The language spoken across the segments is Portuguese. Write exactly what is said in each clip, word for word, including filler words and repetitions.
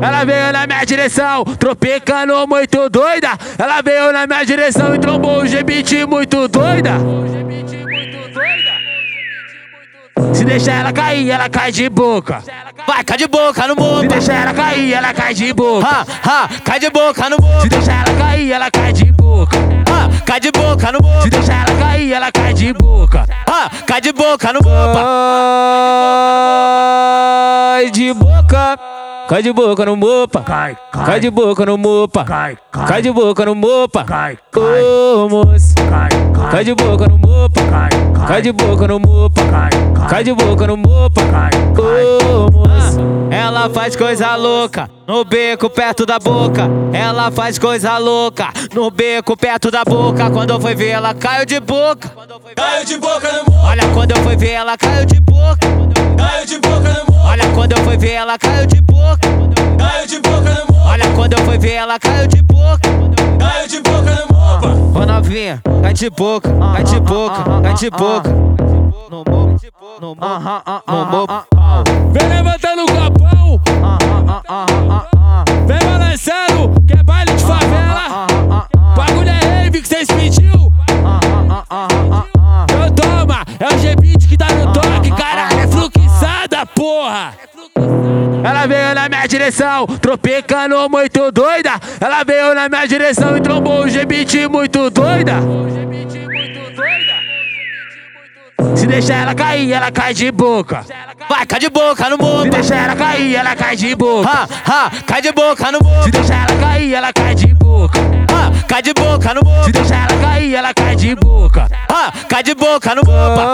ela veio na minha direção, tropicando muito doida. Ela veio na minha direção e trombou o G-Beat muito doida. Se deixar ela cair, ela cai de boca. Vai, cai de boca no mopa. Se deixar ela cair, ela cai de boca. Ha, ha, cai de boca no mopa. Se deixar ela cair, ela cai de boca. Ha, cai de boca no mopa. Se deixar ela cair, ela cai de boca. Ha, cai de boca no mopa. Cai de boca, cai de boca no mopa, Cai, cai de boca no mopa, cai, cai de boca no mopa, cai, ô moço, cai, cai de boca no mopa, cai, cai de boca no mopa, cai, cai de boca no mopa, ô moço. Ela faz coisa louca no beco perto da boca. Ela faz coisa louca no beco perto da boca. Quando eu fui ver ela caiu de boca. Caiu de boca no mundo, Olha quando eu fui ver ela caiu de boca. caiu de boca no mundo, Olha quando eu fui ver ela caiu de boca. caiu de boca no mundo, Olha quando eu fui ver ela caiu de boca. caiu de boca no mundo. Ô novinha, cai de boca, cai de boca, cai de boca. No mopa, no mopa, no mopa. Vem levantando o copão, vem balançando, que é baile de favela. Bagulho é rave que cês pediu. Então toma, é o G-Beat que tá no toque, caralho, é fluxada, porra. Ela veio na minha direção, tropicando muito doida. Ela veio na minha direção e trombou o G-Beat muito doida. Se deixar ela cair, ela cai de boca. Vai, cai de boca no Se mopa. deixar ela cair, ela cai de boca. Ha, ha, cai de boca no mopa. Se deixar ela cair, ela cai de boca. Ha, cai de boca no mopa. Se deixar ela cair, ela cai de boca. Ha, cai de boca no mopa.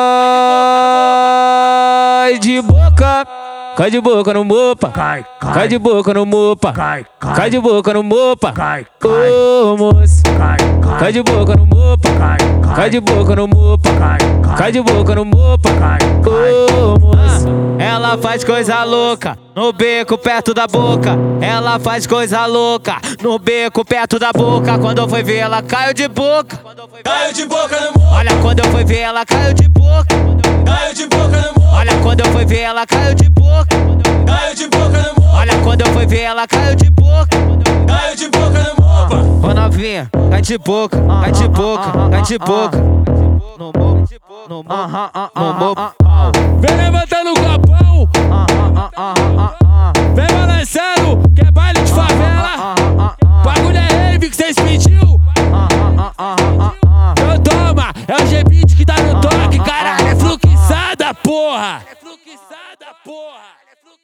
Cai de boca, cai de boca no mopa, Cai, cai de boca no mopa, cai, cai de boca no mopa, cai, ô moço, cai, cai de boca no mopa, cai, cai de boca no mopa, cai, cai de boca no mopa, ô moço. Ela faz coisa louca no beco perto da boca. Ela faz coisa louca no beco perto da boca. Quando eu fui ver ela caiu de boca. Caiu de boca no mundo, Olha quando eu fui ver ela caiu de boca. caiu de boca no mundo, Olha quando eu fui ver ela caiu de boca. caiu de boca no mundo, Olha quando eu fui ver ela caiu de boca. caiu de boca no mundo. Ô novinha, cai de boca, cai de boca, cai de boca. No mopa, no mopa, no mopa. Vem levantando o copão,